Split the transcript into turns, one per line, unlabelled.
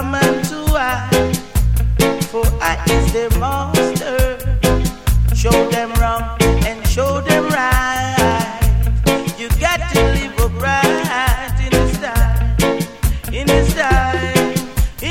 man to I, for I is the more